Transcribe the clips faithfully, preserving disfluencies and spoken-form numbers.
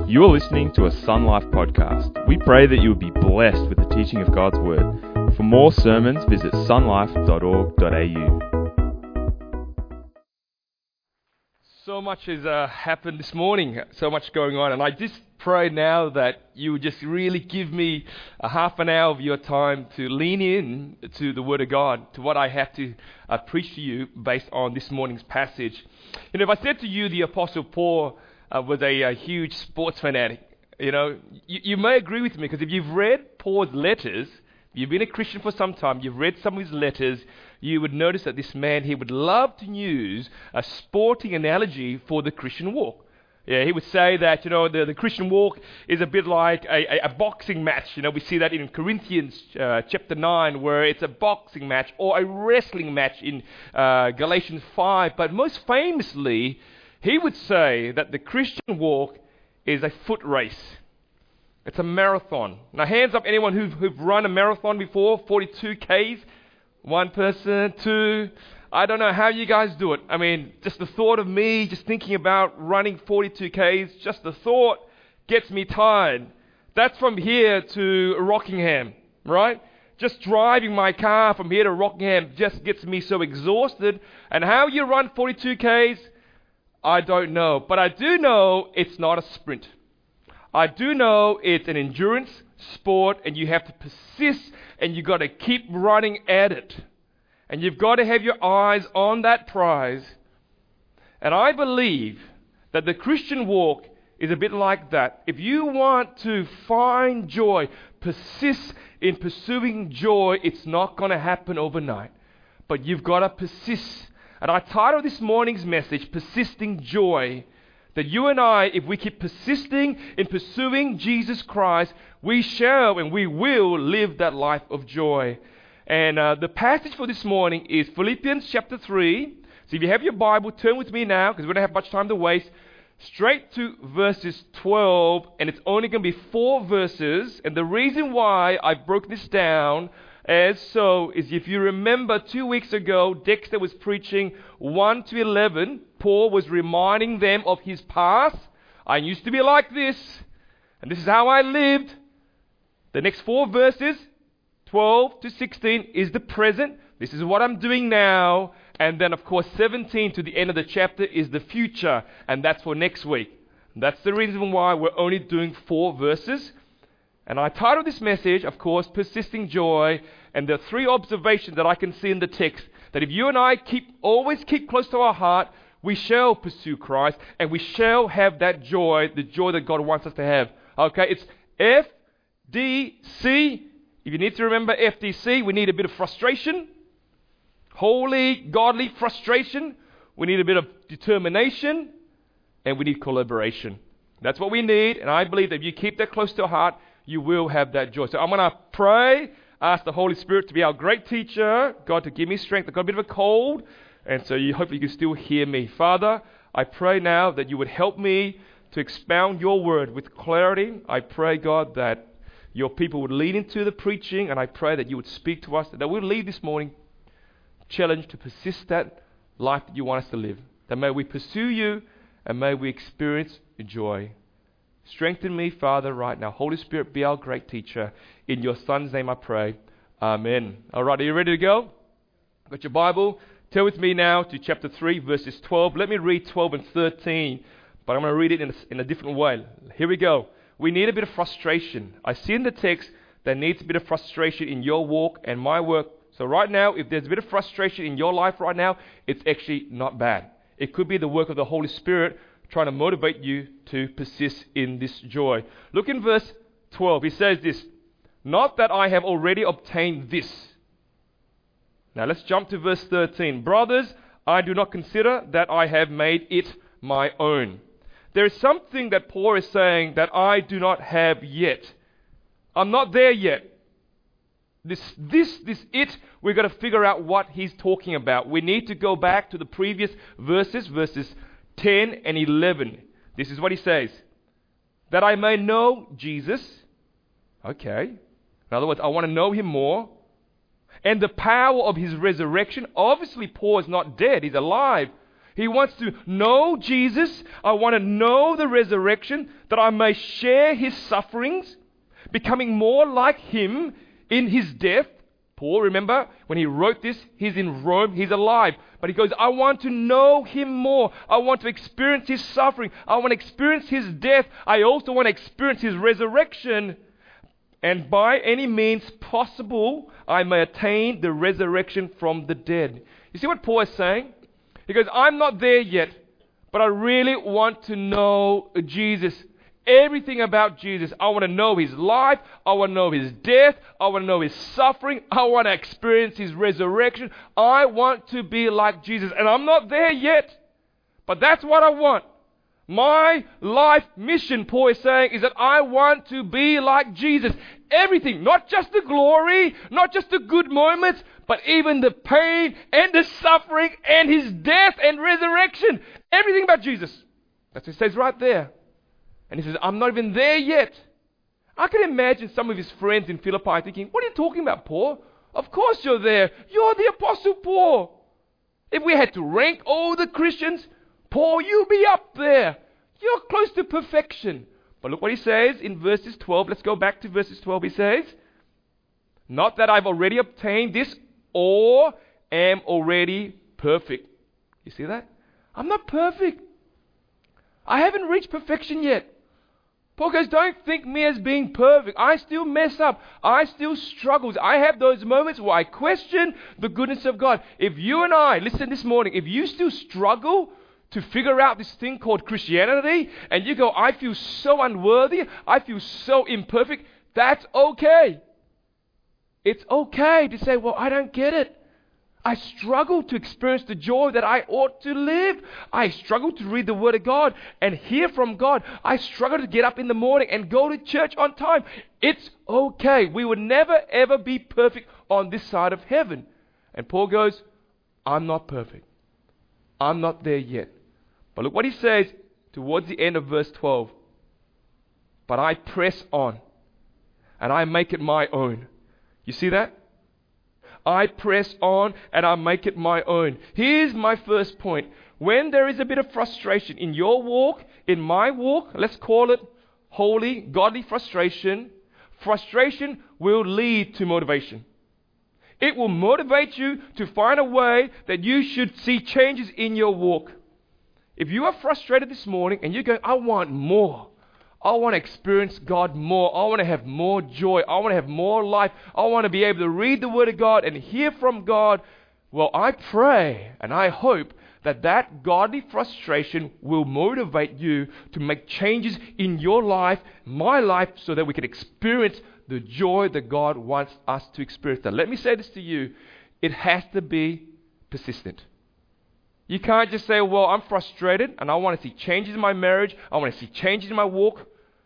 You are listening to a Sun Life podcast. We pray that you will be blessed with the teaching of God's Word. For more sermons, visit sunlife dot org dot a u. So much has uh, happened this morning, so much going on, and I just pray now that you would just really give me a half an hour of your time to lean in to the Word of God, to what I have to uh, preach to you based on this morning's passage. You know, if I said to you the Apostle Paul uh, was a, a huge sports fanatic, you know, you, you may agree with me, because if you've read Paul's letters, you've been a Christian for some time, you've read some of his letters, you would notice that this man, he would love to use a sporting analogy for the Christian walk. Yeah, he would say that, you know, the, the Christian walk is a bit like a, a, a boxing match. You know, we see that in Corinthians uh, chapter nine, where it's a boxing match, or a wrestling match in uh, Galatians five. But most famously, he would say that the Christian walk is a foot race. It's a marathon. Now, hands up anyone who've, who've run a marathon before, forty-two kays. One person, two. I don't know how you guys do it. I mean, just the thought of me just thinking about running forty-two kays, just the thought gets me tired. That's from here to Rockingham, right? Just driving my car from here to Rockingham just gets me so exhausted. And how you run forty-two kays, I don't know. But I do know it's not a sprint. I do know it's an endurance sport, and you have to persist, and you've got to keep running at it. And you've got to have your eyes on that prize. And I believe that the Christian walk is a bit like that. If you want to find joy, persist in pursuing joy, it's not going to happen overnight. But you've got to persist. And I titled this morning's message, Persisting Joy. That you and I, if we keep persisting in pursuing Jesus Christ, we shall and we will live that life of joy. And uh, the passage for this morning is Philippians chapter three. So if you have your Bible, turn with me now, because we don't have much time to waste. Straight to verses twelve, and it's only going to be four verses. And the reason why I broke this down as so is, if you remember two weeks ago, Dexter was preaching one to eleven. Paul was reminding them of his past. I used to be like this, and this is how I lived. The next four verses, twelve to sixteen, is the present. This is what I'm doing now. And then, of course, seventeen to the end of the chapter is the future, and that's for next week. That's the reason why we're only doing four verses. And I titled this message, of course, Persisting Joy. And there are three observations that I can see in the text, that if you and I keep always keep close to our heart, we shall pursue Christ, and we shall have that joy, the joy that God wants us to have. Okay, it's F D C. If you need to remember F D C, we need a bit of frustration. Holy, godly frustration. We need a bit of determination, and we need collaboration. That's what we need, and I believe that if you keep that close to your heart, you will have that joy. So I'm going to pray, ask the Holy Spirit to be our great teacher, God to give me strength. I've got a bit of a cold, and so you hopefully you can still hear me. Father, I pray now that you would help me to expound your word with clarity. I pray, God, that your people would lean into the preaching, and I pray that you would speak to us, that we'll leave this morning challenged to persist that life that you want us to live. That may we pursue you, and may we experience joy. Strengthen me, Father, right now. Holy Spirit, be our great teacher. In your Son's name I pray. Amen. All right, are you ready to go? Got your Bible? Turn with me now to chapter three, verses twelve. Let me read twelve and thirteen, but I'm going to read it in a, in a different way. Here we go. We need a bit of frustration. I see in the text there needs a bit of frustration in your walk and my work. So right now, if there's a bit of frustration in your life right now, it's actually not bad. It could be the work of the Holy Spirit trying to motivate you to persist in this joy. Look in verse twelve. He says this, not that I have already obtained this. Now let's jump to verse thirteen. Brothers, I do not consider that I have made it my own. There is something that Paul is saying that I do not have yet. I'm not there yet. This, this, this it, we've got to figure out what he's talking about. We need to go back to the previous verses, verses ten and eleven. This is what he says. That I may know Jesus. Okay. In other words, I want to know him more. And the power of his resurrection. Obviously, Paul is not dead. He's alive. He wants to know Jesus. I want to know the resurrection, that I may share his sufferings, becoming more like him in his death. Paul, remember, when he wrote this, he's in Rome, he's alive. But he goes, I want to know him more. I want to experience his suffering. I want to experience his death. I also want to experience his resurrection. And by any means possible, I may attain the resurrection from the dead. You see what Paul is saying? He goes, I'm not there yet, but I really want to know Jesus. Everything about Jesus. I want to know his life. I want to know his death. I want to know his suffering. I want to experience his resurrection. I want to be like Jesus. And I'm not there yet, but that's what I want. My life mission, Paul is saying, is that I want to be like Jesus. Everything, not just the glory, not just the good moments, but even the pain and the suffering and his death and resurrection. Everything about Jesus. That's what it says right there. And he says, I'm not even there yet. I can imagine some of his friends in Philippi thinking, what are you talking about, Paul? Of course you're there. You're the Apostle Paul. If we had to rank all the Christians, Paul, you'll be up there. You're close to perfection. But look what he says in verses twelve. Let's go back to verses twelve. He says, not that I've already obtained this or am already perfect. You see that? I'm not perfect. I haven't reached perfection yet. Paul goes, don't think me as being perfect. I still mess up. I still struggle. I have those moments where I question the goodness of God. If you and I, listen this morning, if you still struggle to figure out this thing called Christianity, and you go, I feel so unworthy, I feel so imperfect, that's okay. It's okay to say, well, I don't get it. I struggle to experience the joy that I ought to live. I struggle to read the Word of God and hear from God. I struggle to get up in the morning and go to church on time. It's okay. We will never, ever be perfect on this side of heaven. And Paul goes, I'm not perfect. I'm not there yet. But look what he says towards the end of verse twelve. But I press on and I make it my own. You see that? I press on and I make it my own. Here's my first point. When there is a bit of frustration in your walk, in my walk, let's call it holy, godly frustration, frustration will lead to motivation. It will motivate you to find a way that you should see changes in your walk. If you are frustrated this morning and you're going, I want more. I want to experience God more. I want to have more joy. I want to have more life. I want to be able to read the Word of God and hear from God. Well, I pray and I hope that that godly frustration will motivate you to make changes in your life, my life, so that we can experience the joy that God wants us to experience. Now, let me say this to you. It has to be persistent. You can't just say, well, I'm frustrated and I want to see changes in my marriage. I want to see changes in my walk.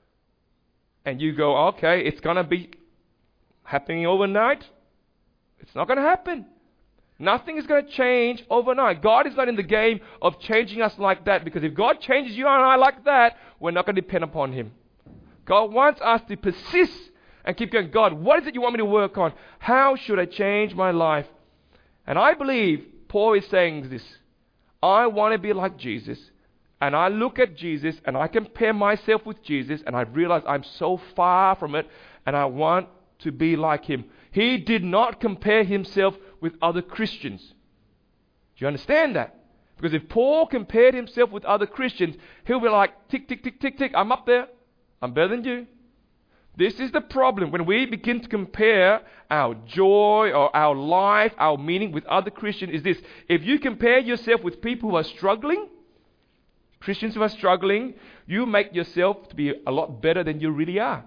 And you go, okay, it's going to be happening overnight. It's not going to happen. Nothing is going to change overnight. God is not in the game of changing us like that, because if God changes you and I like that, we're not going to depend upon Him. God wants us to persist and keep going. God, what is it you want me to work on? How should I change my life? And I believe Paul is saying this. I want to be like Jesus, and I look at Jesus and I compare myself with Jesus, and I realize I'm so far from it, and I want to be like Him. He did not compare Himself with other Christians. Do you understand that? Because if Paul compared himself with other Christians, he'll be like, tick, tick, tick, tick, tick, I'm up there. I'm better than you. This is the problem. When we begin to compare our joy or our life, our meaning with other Christians, is this. If you compare yourself with people who are struggling, Christians who are struggling, you make yourself to be a lot better than you really are.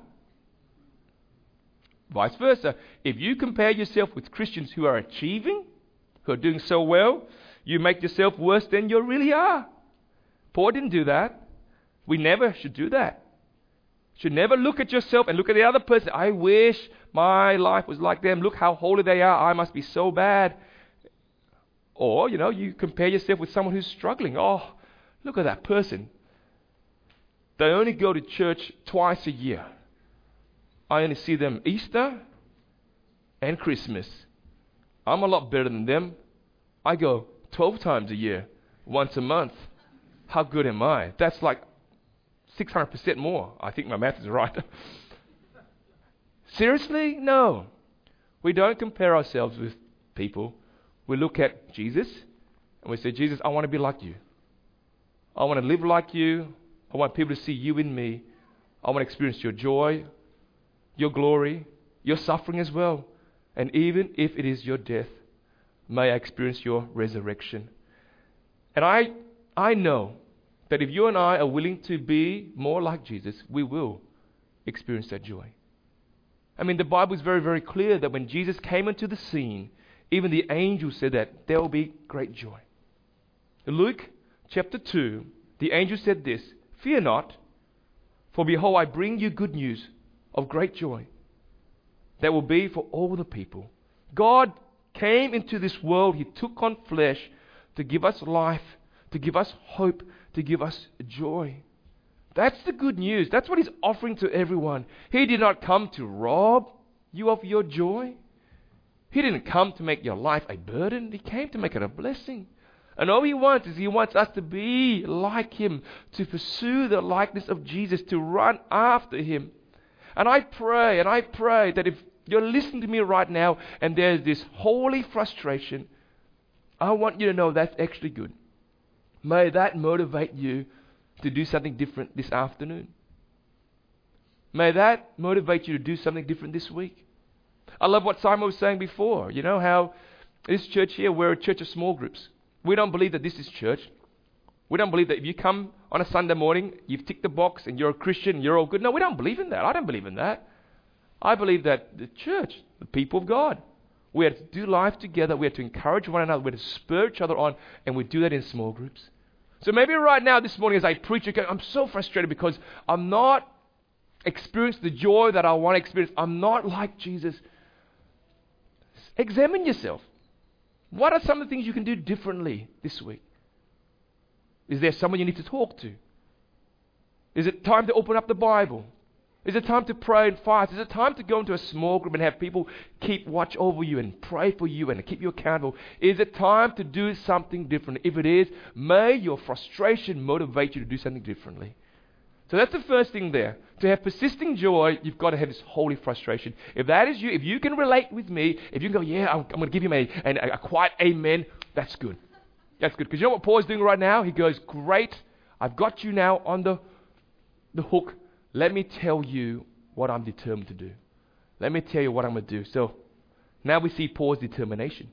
Vice versa. If you compare yourself with Christians who are achieving, who are doing so well, you make yourself worse than you really are. Paul didn't do that. We never should do that. Should never look at yourself and look at the other person. I wish my life was like them. Look how holy they are. I must be so bad. Or, you know, you compare yourself with someone who's struggling. Oh, look at that person. They only go to church twice a year. I only see them Easter and Christmas. I'm a lot better than them. I go twelve times a year. once a month. How good am I? That's like six hundred percent more. I think my math is right. Seriously? No. We don't compare ourselves with people. We look at Jesus and we say, Jesus, I want to be like you. I want to live like you. I want people to see you in me. I want to experience your joy, your glory, your suffering as well. And even if it is your death, may I experience your resurrection. And I, I know that if you and I are willing to be more like Jesus, we will experience that joy. I mean, the Bible is very, very clear that when Jesus came into the scene, even the angels said that there will be great joy. Luke chapter two, the angel said this, fear not, for behold, I bring you good news of great joy that will be for all the people. God came into this world. He took on flesh to give us life, to give us hope, to give us joy. That's the good news. That's what He's offering to everyone. He did not come to rob you of your joy. He didn't come to make your life a burden. He came to make it a blessing. And all He wants is He wants us to be like Him, to pursue the likeness of Jesus, to run after Him. And I pray, and I pray that if you're listening to me right now and there's this holy frustration, I want you to know that's actually good. May that motivate you to do something different this afternoon. May that motivate you to do something different this week. I love what Simon was saying before. You know how this church here, we're a church of small groups. We don't believe that this is church. We don't believe that if you come on a Sunday morning, you've ticked the box and you're a Christian and you're all good. No, we don't believe in that. I don't believe in that. I believe that the church, the people of God, we have to do life together. We have to encourage one another. We have to spur each other on, and we do that in small groups. So maybe right now, this morning, as I preach, okay, I'm so frustrated because I'm not experiencing the joy that I want to experience. I'm not like Jesus. Examine yourself. What are some of the things you can do differently this week? Is there someone you need to talk to? Is it time to open up the Bible? Is it time to pray and fast? Is it time to go into a small group and have people keep watch over you and pray for you and keep you accountable? Is it time to do something different? If it is, may your frustration motivate you to do something differently. So that's the first thing there. To have persisting joy, you've got to have this holy frustration. If that is you, if you can relate with me, if you can go, yeah, I'm, I'm going to give him a, a, a quiet amen, that's good. That's good. Because you know what Paul is doing right now? He goes, great, I've got you now on the, the hook. Let me tell you what I'm determined to do. Let me tell you what I'm going to do. So now we see Paul's determination.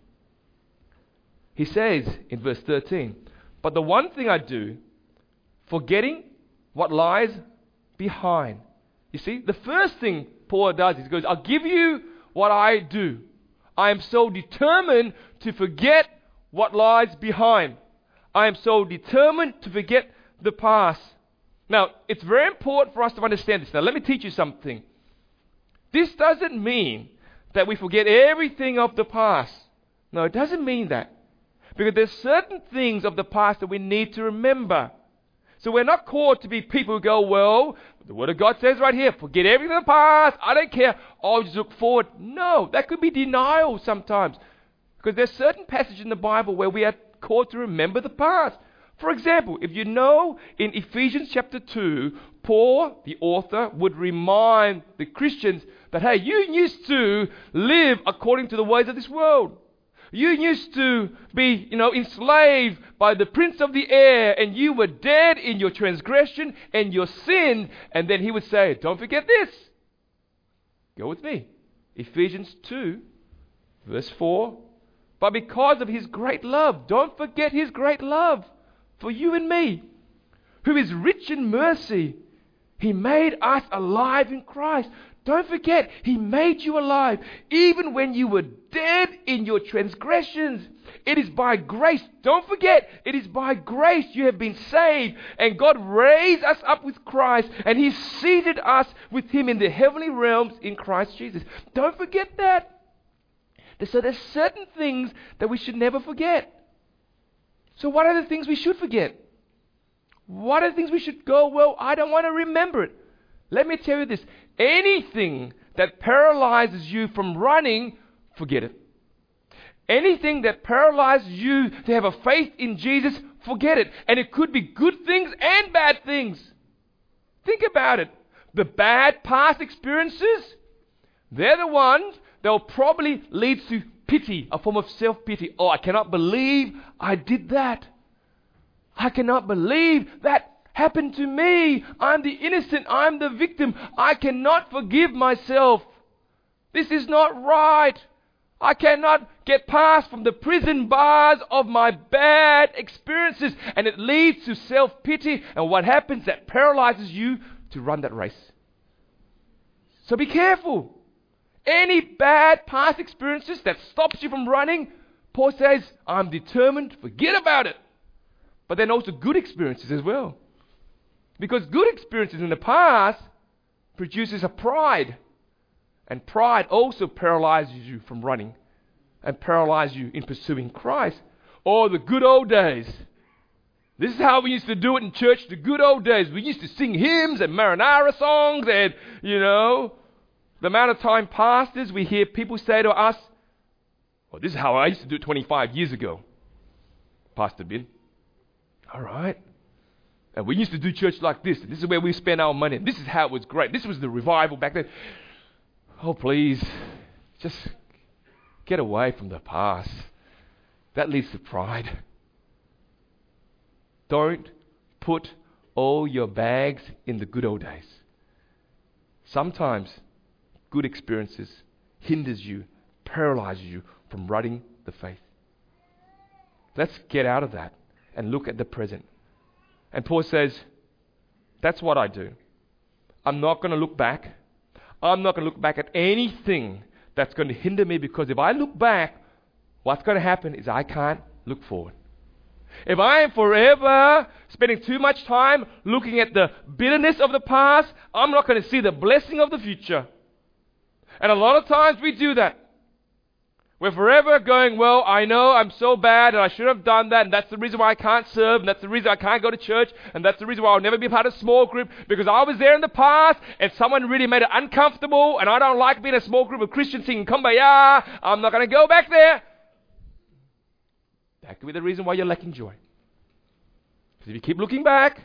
He says in verse thirteen, but the one thing I do, forgetting what lies behind. You see, the first thing Paul does is he goes, I'll give you what I do. I am so determined to forget what lies behind. I am so determined to forget the past. Now, it's very important for us to understand this. Now, let me teach you something. This doesn't mean that we forget everything of the past. No, it doesn't mean that. Because there's certain things of the past that we need to remember. So we're not called to be people who go, well, the Word of God says right here, forget everything in the past, I don't care, I'll just look forward. No, that could be denial sometimes. Because there's certain passages in the Bible where we are called to remember the past. For example, if you know in Ephesians chapter two, Paul, the author, would remind the Christians that, hey, you used to live according to the ways of this world. You used to be, you know, enslaved by the prince of the air, and you were dead in your transgression and your sin. And then he would say, don't forget this. Go with me. Ephesians two, verse four. But because of his great love, don't forget his great love for you and me, who is rich in mercy. He made us alive in Christ. Don't forget, He made you alive even when you were dead in your transgressions. It is by grace. Don't forget, it is by grace you have been saved. And God raised us up with Christ, and He seated us with Him in the heavenly realms in Christ Jesus. Don't forget that. So there's certain things that we should never forget. So what are the things we should forget? What are the things we should go, well, I don't want to remember it. Let me tell you this. Anything that paralyzes you from running, forget it. Anything that paralyzes you to have a faith in Jesus, forget it. And it could be good things and bad things. Think about it. The bad past experiences, they're the ones that will probably lead to pity, a form of self-pity. Oh, I cannot believe I did that. I cannot believe that happened to me. I'm the innocent. I'm the victim. I cannot forgive myself. This is not right. I cannot get past from the prison bars of my bad experiences. And it leads to self-pity. And what happens? That paralyzes you to run that race. So be careful. Any bad past experiences that stops you from running, Paul says, I'm determined, forget about it. But then also good experiences as well. Because good experiences in the past produces a pride. And pride also paralyzes you from running and paralyzes you in pursuing Christ. Oh, the good old days. This is how we used to do it in church, the good old days. We used to sing hymns and marinara songs and, you know, the amount of time passes, we hear people say to us, well, this is how I used to do it twenty-five years ago. Pastor Ben. All right. And we used to do church like this. And this is where we spend our money. And this is how it was great. This was the revival back then. Oh, please, just get away from the past. That leads to pride. Don't put all your bags in the good old days. Sometimes good experiences hinders you, paralyzes you from running the faith. Let's get out of that and look at the present. And Paul says, that's what I do. I'm not going to look back. I'm not going to look back at anything that's going to hinder me, because if I look back, what's going to happen is I can't look forward. If I am forever spending too much time looking at the bitterness of the past, I'm not going to see the blessing of the future. And a lot of times we do that. We're forever going, well, I know I'm so bad and I should have done that, and that's the reason why I can't serve, and that's the reason I can't go to church, and that's the reason why I'll never be a part of a small group, because I was there in the past and someone really made it uncomfortable, and I don't like being in a small group of Christians singing Kumbaya. I'm not going to go back there. That could be the reason why you're lacking joy. Because if you keep looking back,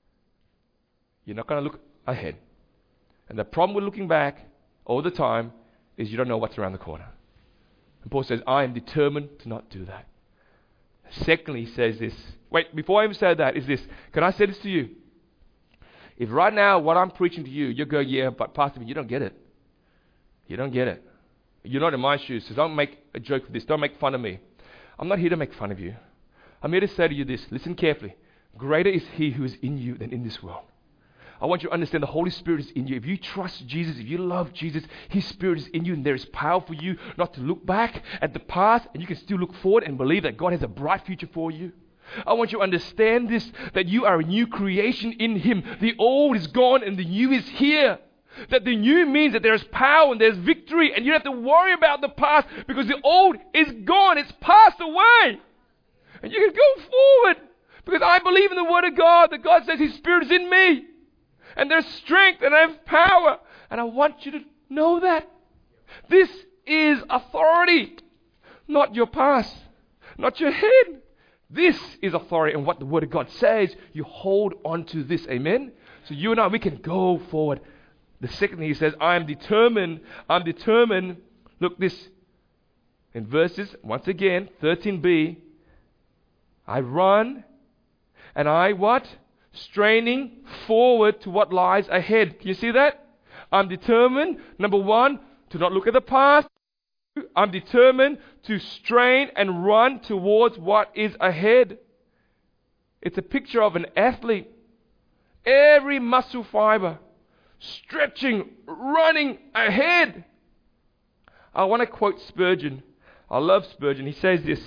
you're not going to look ahead. And the problem with looking back all the time is you don't know what's around the corner. And Paul says, I am determined to not do that. Secondly, he says this. Wait, before I even say that, is this. Can I say this to you? If right now what I'm preaching to you, you're going, yeah, but Pastor, you don't get it. You don't get it. You're not in my shoes, so don't make a joke of this. Don't make fun of me. I'm not here to make fun of you. I'm here to say to you this. Listen carefully. Greater is He who is in you than in this world. I want you to understand the Holy Spirit is in you. If you trust Jesus, if you love Jesus, His Spirit is in you, and there is power for you not to look back at the past, and you can still look forward and believe that God has a bright future for you. I want you to understand this, that you are a new creation in Him. The old is gone and the new is here. That the new means that there is power and there's victory, and you don't have to worry about the past because the old is gone. It's passed away. And you can go forward because I believe in the Word of God, that God says His Spirit is in me. And there's strength and I have power. And I want you to know that. This is authority. Not your past. Not your head. This is authority. And what the Word of God says, you hold on to this. Amen? So you and I, we can go forward. The second thing he says, I am determined. I'm determined. Look this. In verses, once again, thirteen b. I run. And I what? Straining forward to what lies ahead. Can you see that? I'm determined, number one, to not look at the past. I'm determined to strain and run towards what is ahead. It's a picture of an athlete. Every muscle fiber stretching, running ahead. I want to quote Spurgeon. I love Spurgeon. He says this.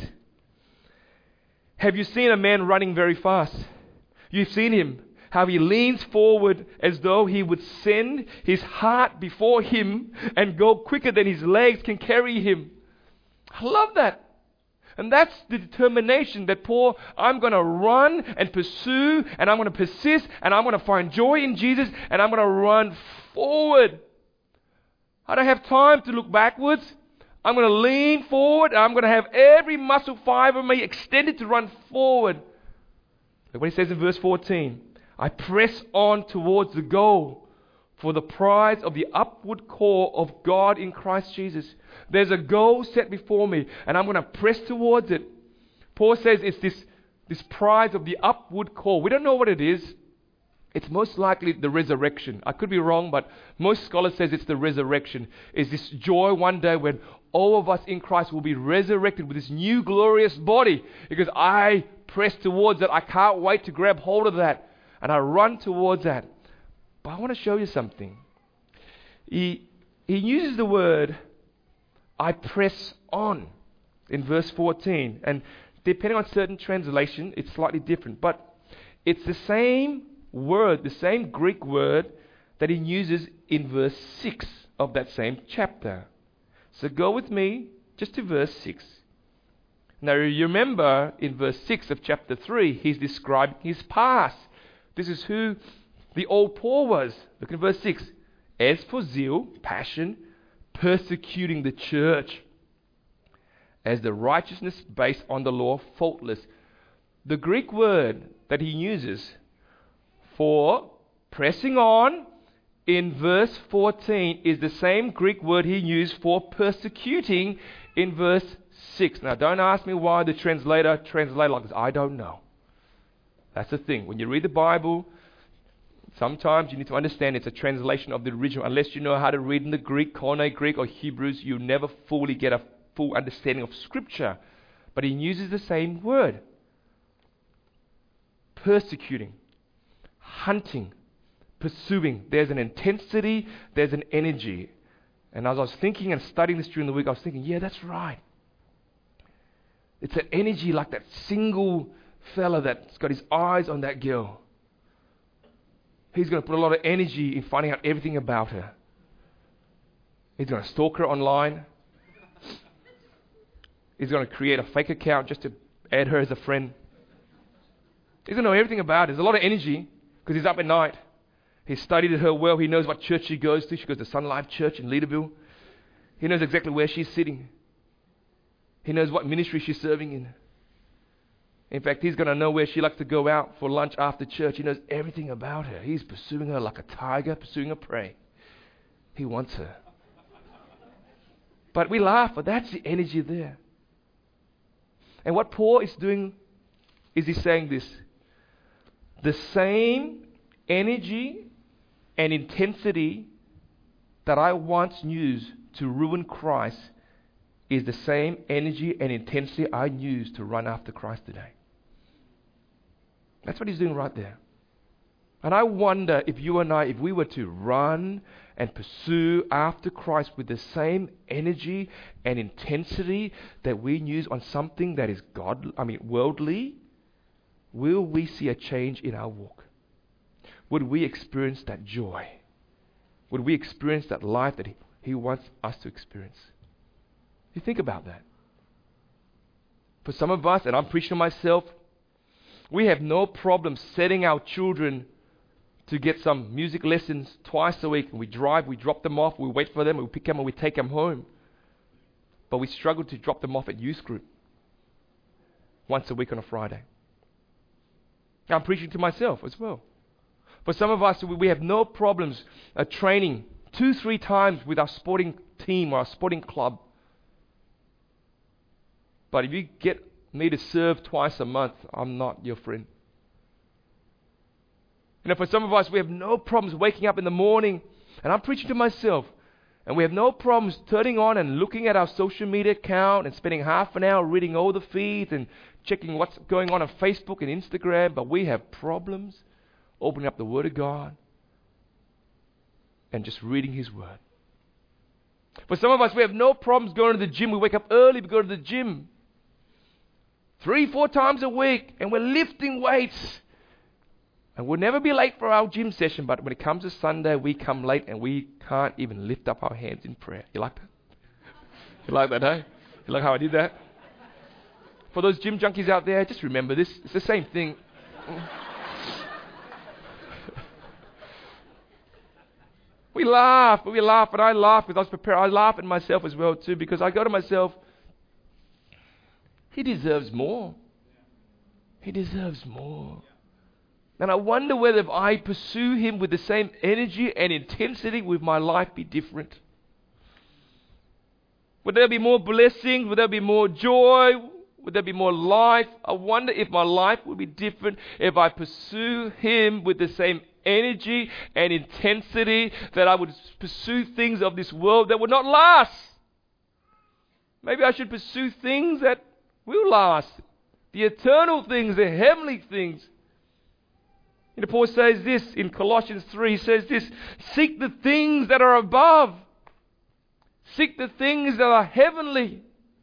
Have you seen a man running very fast? You've seen him, how he leans forward as though he would send his heart before him and go quicker than his legs can carry him. I love that. And that's the determination that Paul, I'm going to run and pursue, and I'm going to persist, and I'm going to find joy in Jesus, and I'm going to run forward. I don't have time to look backwards. I'm going to lean forward. I'm going to have every muscle fiber of me extended to run forward. Look what he says in verse fourteen. I press on towards the goal for the prize of the upward call of God in Christ Jesus. There's a goal set before me, and I'm going to press towards it. Paul says it's this, this prize of the upward call. We don't know what it is. It's most likely the resurrection. I could be wrong, but most scholars says it's the resurrection. It's this joy one day when all of us in Christ will be resurrected with this new glorious body, because I press towards it. I can't wait to grab hold of that. And I run towards that. But I want to show you something. He, he uses the word, I press on, in verse fourteen. And depending on certain translation, it's slightly different. But it's the same word, the same Greek word that he uses in verse six of that same chapter. So go with me just to verse six. Now you remember in verse six of chapter three, he's describing his past. This is who the old Paul was. Look at verse six. As for zeal, passion, persecuting the church, as the righteousness based on the law, faultless. The Greek word that he uses for pressing on in verse fourteen is the same Greek word he used for persecuting in verse six. Now don't ask me why the translator translated like this. I don't know. That's the thing. When you read the Bible, sometimes you need to understand it's a translation of the original. Unless you know how to read in the Greek, Koine Greek or Hebrews, you'll never fully get a full understanding of Scripture. But he uses the same word. Persecuting, hunting, pursuing. There's an intensity, there's an energy. And as I was thinking and studying this during the week, I was thinking, yeah, that's right. It's an energy like that single fella that's got his eyes on that girl. He's going to put a lot of energy in finding out everything about her. He's going to stalk her online. He's going to create a fake account just to add her as a friend. He's going to know everything about her. There's a lot of energy because he's up at night. He's studied her well. He knows what church she goes to. She goes to Sun Life Church in Leaderville. He knows exactly where she's sitting. He knows what ministry she's serving in. In fact, he's going to know where she likes to go out for lunch after church. He knows everything about her. He's pursuing her like a tiger pursuing a prey. He wants her. But we laugh, but that's the energy there. And what Paul is doing is he's saying this. The same energy and intensity that I once used to ruin Christ is the same energy and intensity I use to run after Christ today. That's what he's doing right there. And I wonder if you and I, if we were to run and pursue after Christ with the same energy and intensity that we use on something that is God, I mean worldly, will we see a change in our walk? Would we experience that joy? Would we experience that life that he, he wants us to experience? You think about that. For some of us, and I'm preaching to myself, we have no problem setting our children to get some music lessons twice a week. We drive, we drop them off, we wait for them, we pick them and we take them home. But we struggle to drop them off at youth group once a week on a Friday. Now, I'm preaching to myself as well. For some of us, we have no problems uh, training two, three times with our sporting team or our sporting club. But if you get me to serve twice a month, I'm not your friend. You know, for some of us, we have no problems waking up in the morning, and I'm preaching to myself, and we have no problems turning on and looking at our social media account and spending half an hour reading all the feeds and checking what's going on on Facebook and Instagram, but we have problems opening up the Word of God and just reading His Word. For some of us, we have no problems going to the gym. We wake up early, we go to the gym three, four times a week, and we're lifting weights. And we'll never be late for our gym session, but when it comes to Sunday, we come late and we can't even lift up our hands in prayer. You like that? You like that, eh? You like how I did that? For those gym junkies out there, just remember this. It's the same thing. We laugh, we laugh, and I laugh because I was prepared. I laugh at myself as well too, because I go to myself, he deserves more. He deserves more. And I wonder whether if I pursue him with the same energy and intensity, would my life be different? Would there be more blessings? Would there be more joy? Would there be more life? I wonder if my life would be different if I pursue him with the same energy and intensity that I would pursue things of this world that would not last. Maybe I should pursue things that will last. The eternal things, the heavenly things. You know, Paul says this in Colossians three, he says this, seek the things that are above. Seek the things that are heavenly.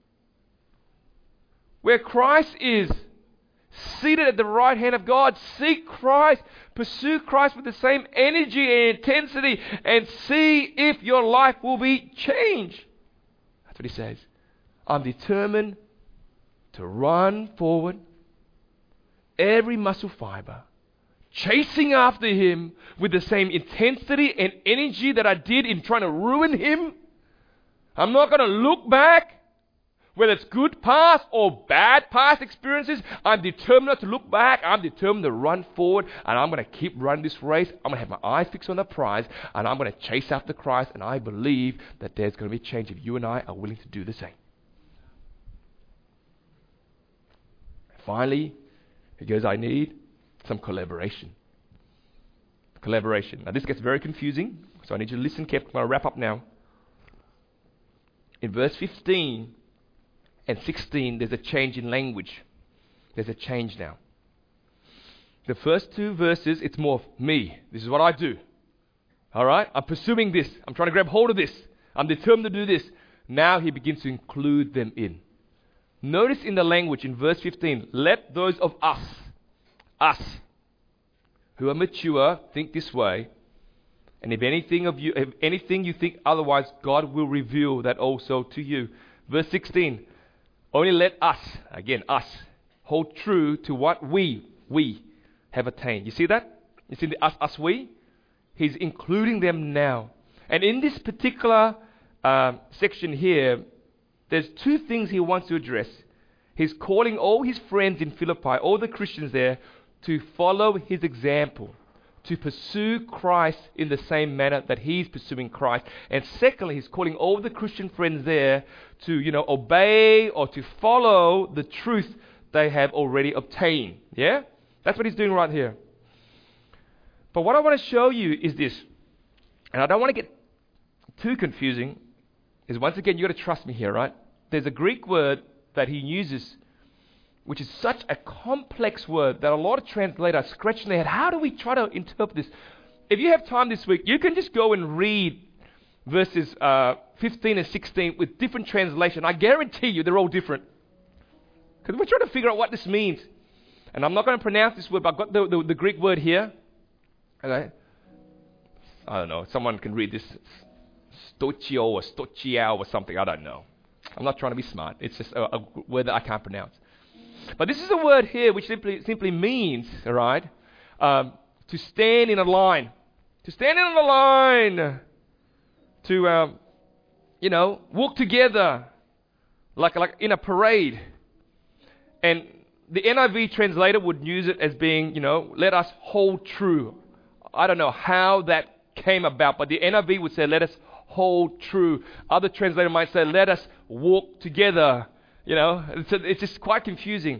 Where Christ is, seated at the right hand of God. Seek Christ. Pursue Christ with the same energy and intensity and see if your life will be changed. That's what he says. I'm determined to run forward, every muscle fiber, chasing after him with the same intensity and energy that I did in trying to ruin him. I'm not going to look back, whether it's good past or bad past experiences. I'm determined not to look back. I'm determined to run forward, and I'm going to keep running this race. I'm going to have my eyes fixed on the prize, and I'm going to chase after Christ, and I believe that there's going to be change if you and I are willing to do the same. Finally, he goes, I need some collaboration. Collaboration. Now this gets very confusing, so I need you to listen carefully. I'm going to wrap up now. In verse fifteen and sixteen, there's a change in language. There's a change now. The first two verses, it's more of me. This is what I do. All right? I'm pursuing this. I'm trying to grab hold of this. I'm determined to do this. Now he begins to include them in. Notice in the language in verse fifteen, let those of us, us, who are mature, think this way. And if anything of you, if anything you think otherwise, God will reveal that also to you. Verse sixteen, only let us, again us, hold true to what we, we have attained. You see that? You see the us, us, we? He's including them now. And in this particular uh, section here, there's two things he wants to address. He's calling all his friends in Philippi, all the Christians there, to follow his example, to pursue Christ in the same manner that he's pursuing Christ. And secondly, he's calling all the Christian friends there to, you know, obey or to follow the truth they have already obtained. Yeah? That's what he's doing right here. But what I want to show you is this, and I don't want to get too confusing, is once again, you've got to trust me here, right? There's a Greek word that he uses, which is such a complex word that a lot of translators are scratching their head. How do we try to interpret this? If you have time this week, you can just go and read verses uh, fifteen and sixteen with different translation. I guarantee you they're all different. Because we're trying to figure out what this means. And I'm not going to pronounce this word, but I've got the, the, the Greek word here. Okay? I don't know. Someone can read this. Stochio or stochiao or something. I don't know. I'm not trying to be smart. It's just a, a word that I can't pronounce. But this is a word here which simply simply means, all right, um, to stand in a line. To stand in a line. To, um, you know, walk together like, like in a parade. And the N I V translator would use it as being, you know, let us hold true. I don't know how that came about, but the N I V would say, let us hold true. Other translator might say, let us walk together. You know, it's, a, it's just quite confusing.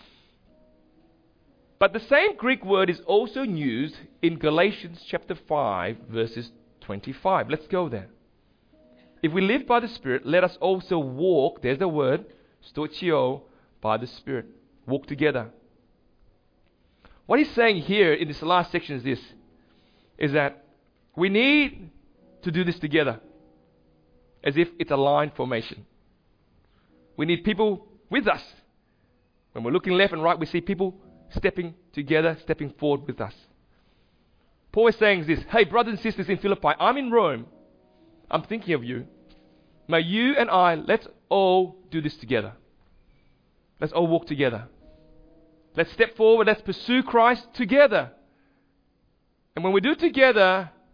But the same Greek word is also used in Galatians chapter five, verses twenty-five. Let's go there. If we live by the Spirit, let us also walk, there's the word, stochio, by the Spirit. Walk together. What he's saying here in this last section is this, is that we need to do this together, as if it's a line formation. We need people with us. When we're looking left and right, we see people stepping together, stepping forward with us. Paul is saying this, hey, brothers and sisters in Philippi, I'm in Rome. I'm thinking of you. May you and I, let's all do this together. Let's all walk together. Let's step forward. Let's pursue Christ together. And when we do it together,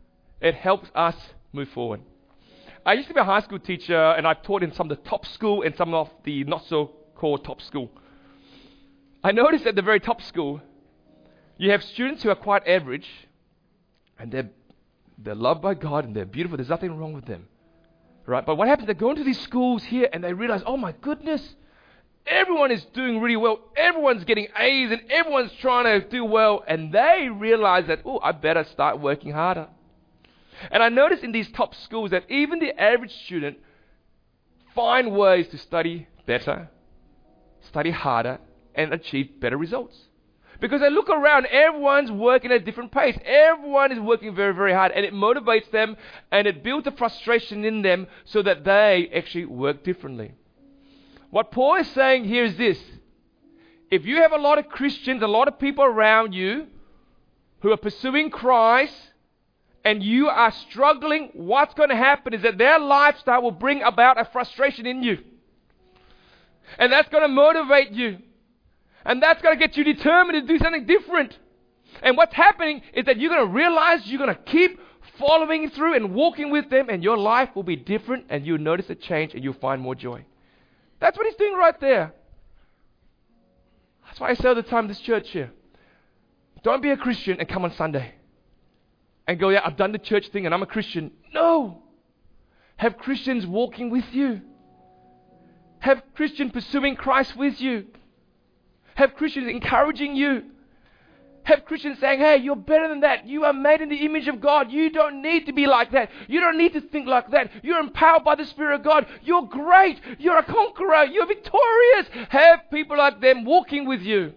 It helps us move forward. I used to be a high school teacher, and I've taught in some of the top school and some of the not-so-called top school. I noticed at the very top school, you have students who are quite average, and they're, they're loved by God, and they're beautiful. There's nothing wrong with them. Right? But what happens, they go into these schools here, and they realize, oh my goodness, everyone is doing really well. Everyone's getting A's, and everyone's trying to do well. And they realize that, oh, I better start working harder. And I notice in these top schools that even the average student find ways to study better, study harder, and achieve better results. Because they look around, everyone's working at a different pace. Everyone is working very, very hard, and it motivates them, and it builds a frustration in them so that they actually work differently. What Paul is saying here is this. If you have a lot of Christians, a lot of people around you who are pursuing Christ, and you are struggling, what's going to happen is that their lifestyle will bring about a frustration in you. And that's going to motivate you. And that's going to get you determined to do something different. And what's happening is that you're going to realize you're going to keep following through and walking with them, and your life will be different, and you'll notice a change, and you'll find more joy. That's what he's doing right there. That's why I say all the time in this church here, don't be a Christian and come on Sunday and go, yeah, I've done the church thing and I'm a Christian. No. Have Christians walking with you. Have Christians pursuing Christ with you. Have Christians encouraging you. Have Christians saying, hey, you're better than that. You are made in the image of God. You don't need to be like that. You don't need to think like that. You're empowered by the Spirit of God. You're great. You're a conqueror. You're victorious. Have people like them walking with you.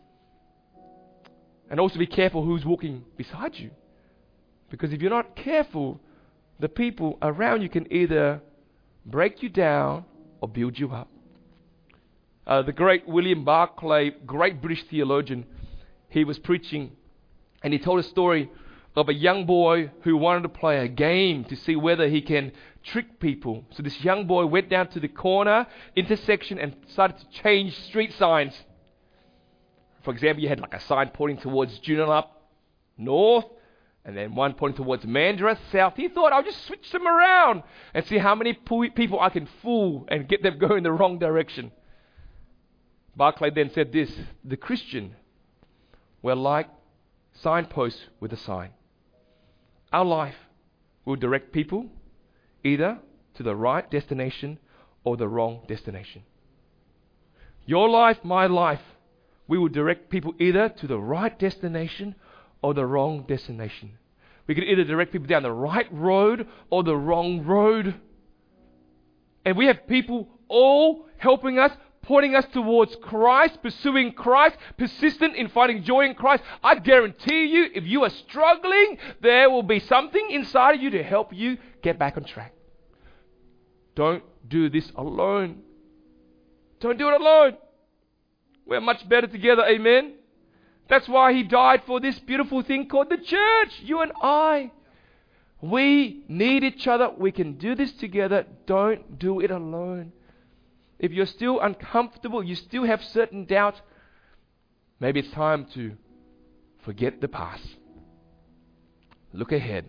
And also be careful who's walking beside you. Because if you're not careful, the people around you can either break you down or build you up. Uh, the great William Barclay, great British theologian, he was preaching and he told a story of a young boy who wanted to play a game to see whether he can trick people. So this young boy went down to the corner intersection and started to change street signs. For example, you had like a sign pointing towards Joondalup north, and then one pointing towards Mandurah south. He thought, I'll just switch them around and see how many po- people I can fool and get them going the wrong direction. Barclay then said this, the Christian, we're like signposts with a sign. Our life will direct people either to the right destination or the wrong destination. Your life, my life, we will direct people either to the right destination or the wrong destination. We can either direct people down the right road or the wrong road. And we have people all helping us, pointing us towards Christ, pursuing Christ, persistent in finding joy in Christ. I guarantee you, if you are struggling, there will be something inside of you to help you get back on track. Don't do this alone. Don't do it alone. We're much better together, amen? That's why He died for this beautiful thing called the church, you and I. We need each other. We can do this together. Don't do it alone. If you're still uncomfortable, you still have certain doubt, maybe it's time to forget the past. Look ahead.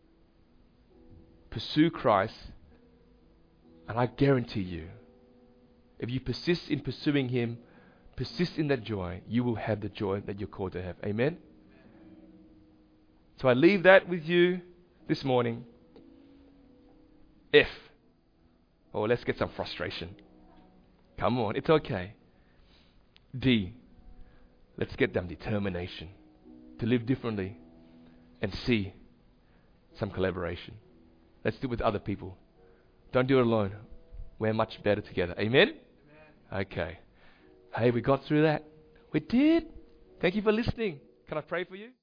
Pursue Christ. And I guarantee you, if you persist in pursuing Him, persist in that joy, you will have the joy that you're called to have. Amen? So I leave that with you this morning. If, oh, let's get some frustration. Come on, it's okay. D, let's get them determination to live differently. And C, some collaboration. Let's do it with other people. Don't do it alone. We're much better together. Amen? Amen. Okay. Hey, we got through that. We did. Thank you for listening. Can I pray for you?